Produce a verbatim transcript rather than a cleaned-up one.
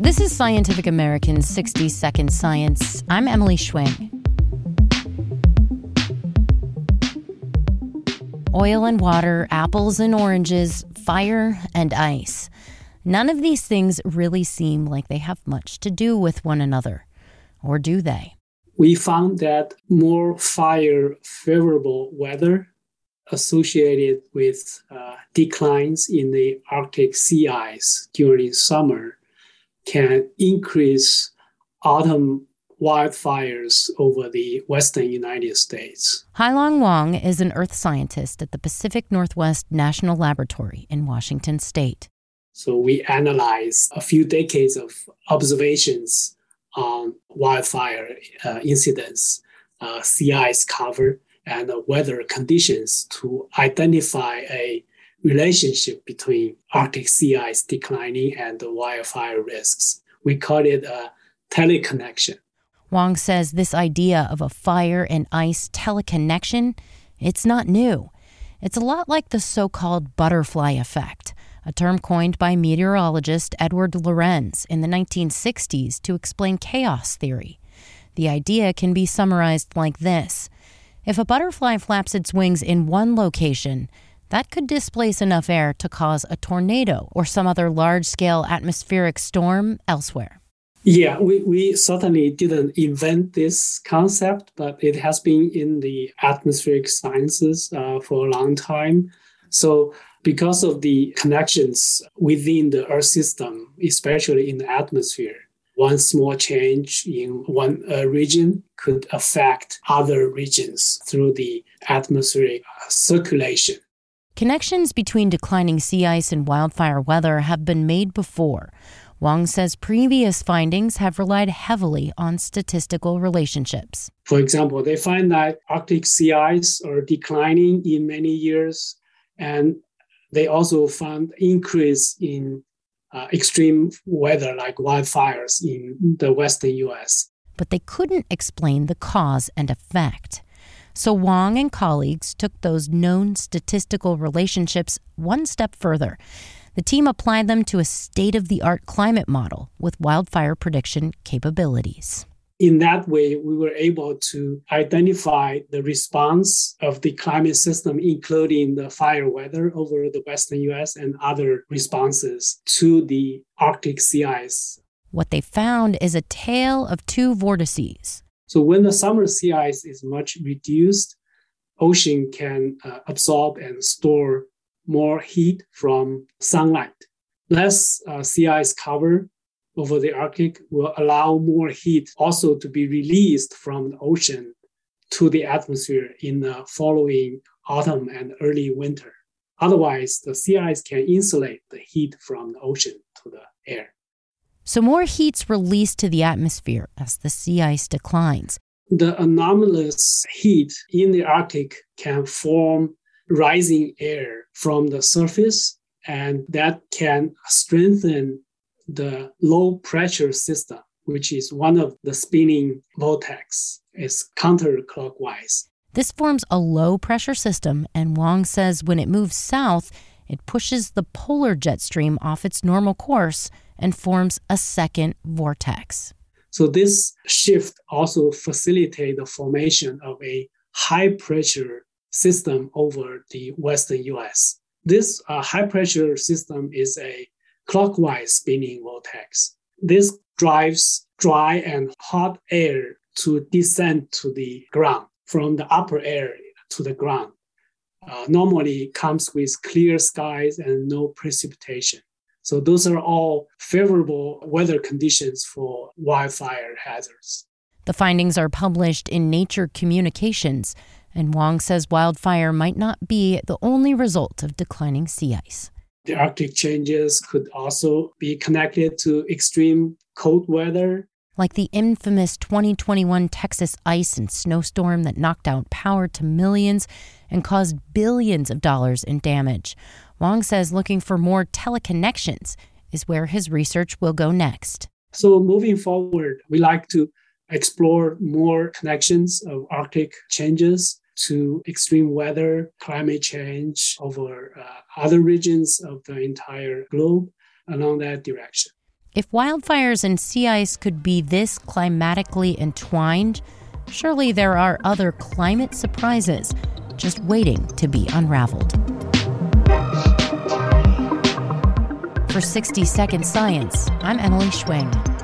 This is Scientific American's sixty second Science. I'm Emily Schwing. Oil and water, apples and oranges, fire and ice. None of these things really seem like they have much to do with one another. Or do they? We found that more fire-favorable weather associated with uh, declines in the Arctic sea ice during summer can increase autumn wildfires over the western United States. Hailong Wang is an earth scientist at the Pacific Northwest National Laboratory in Washington State. So we analyzed a few decades of observations on wildfire uh, incidents, uh, sea ice cover, and uh, weather conditions to identify a relationship between Arctic sea ice declining and the wildfire risks. We call it a teleconnection. Wang says this idea of a fire and ice teleconnection, it's not new. It's a lot like the so-called butterfly effect, a term coined by meteorologist Edward Lorenz in the nineteen sixties to explain chaos theory. The idea can be summarized like this. If a butterfly flaps its wings in one location, that could displace enough air to cause a tornado or some other large-scale atmospheric storm elsewhere. Yeah, we, we certainly didn't invent this concept, but it has been in the atmospheric sciences uh, for a long time. So because of the connections within the Earth system, especially in the atmosphere, one small change in one uh, region could affect other regions through the atmospheric circulation. Connections between declining sea ice and wildfire weather have been made before. Wang says previous findings have relied heavily on statistical relationships. For example, they find that Arctic sea ice are declining in many years, and they also found increase in uh, extreme weather like wildfires in the western U S. But they couldn't explain the cause and effect. So Wang and colleagues took those known statistical relationships one step further. The team applied them to a state-of-the-art climate model with wildfire prediction capabilities. In that way, we were able to identify the response of the climate system, including the fire weather over the western U S and other responses to the Arctic sea ice. What they found is a tale of two vortices. So when the summer sea ice is much reduced, ocean can uh, absorb and store more heat from sunlight. Less uh, sea ice cover over the Arctic will allow more heat also to be released from the ocean to the atmosphere in the following autumn and early winter. Otherwise, the sea ice can insulate the heat from the ocean to the air. So more heat's released to the atmosphere as the sea ice declines. The anomalous heat in the Arctic can form rising air from the surface, and that can strengthen the low pressure system, which is one of the spinning vortex. It's counterclockwise. This forms a low pressure system, and Wang says when it moves south, it pushes the polar jet stream off its normal course and forms a second vortex. So this shift also facilitates the formation of a high pressure system over the western U S. This uh, high pressure system is a clockwise spinning vortex. This drives dry and hot air to descend to the ground from the upper air to the ground. Uh, normally comes with clear skies and no precipitation. So those are all favorable weather conditions for wildfire hazards. The findings are published in Nature Communications, and Wang says wildfire might not be the only result of declining sea ice. The Arctic changes could also be connected to extreme cold weather. Like the infamous twenty twenty-one Texas ice and snowstorm that knocked out power to millions and caused billions of dollars in damage. Wang says looking for more teleconnections is where his research will go next. So moving forward, we like to explore more connections of Arctic changes to extreme weather, climate change over uh, other regions of the entire globe along that direction. If wildfires and sea ice could be this climatically entwined, surely there are other climate surprises just waiting to be unraveled. For sixty Second Science, I'm Emily Schwing.